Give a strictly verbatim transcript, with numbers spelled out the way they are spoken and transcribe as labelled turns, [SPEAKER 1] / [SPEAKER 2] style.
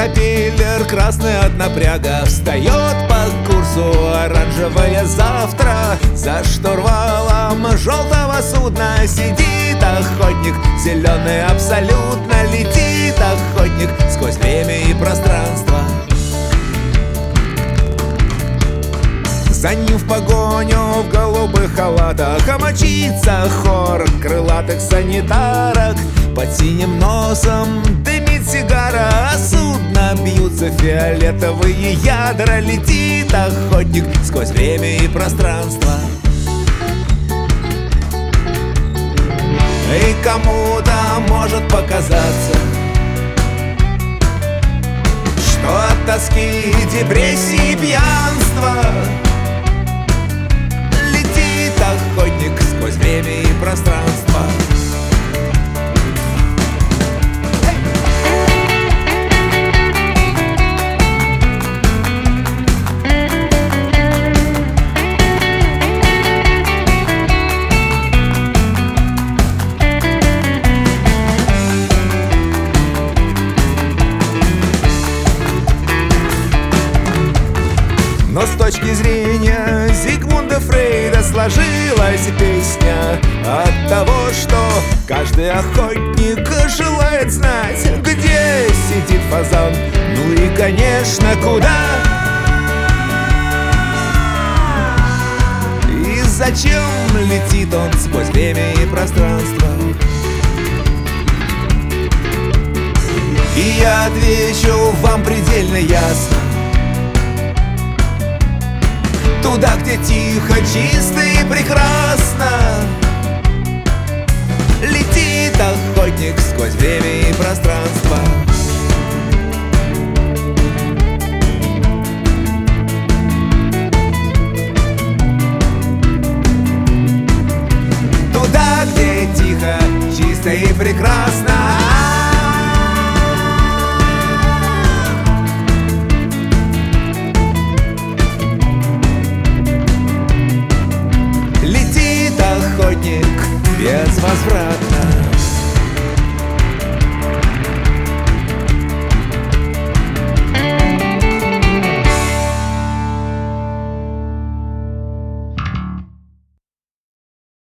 [SPEAKER 1] пропеллер красный от напряга встает по курсу оранжевое завтра. За штурвалом желтого судна сидит охотник, зеленый абсолютно летит охотник сквозь время и пространство. За ним в погоню в голубых халатах мчится хор крылатых санитарок. Под синим носом дымит сигара, а судно бьются фиолетовые ядра. Летит охотник сквозь время и пространство. И кому-то может показаться, что от тоски, депрессии, пьянства летит охотник сквозь время и пространство. Но с точки зрения Зигмунда Фрейда сложилась песня от того, что каждый охотник желает знать, где сидит фазан, ну и, конечно, куда. И зачем летит он сквозь время и пространство. И я отвечу вам предельно ясно: туда, где тихо, чисто и прекрасно летит охотник сквозь время и пространство. Туда, где тихо, чисто и прекрасно охотник безвозвратно.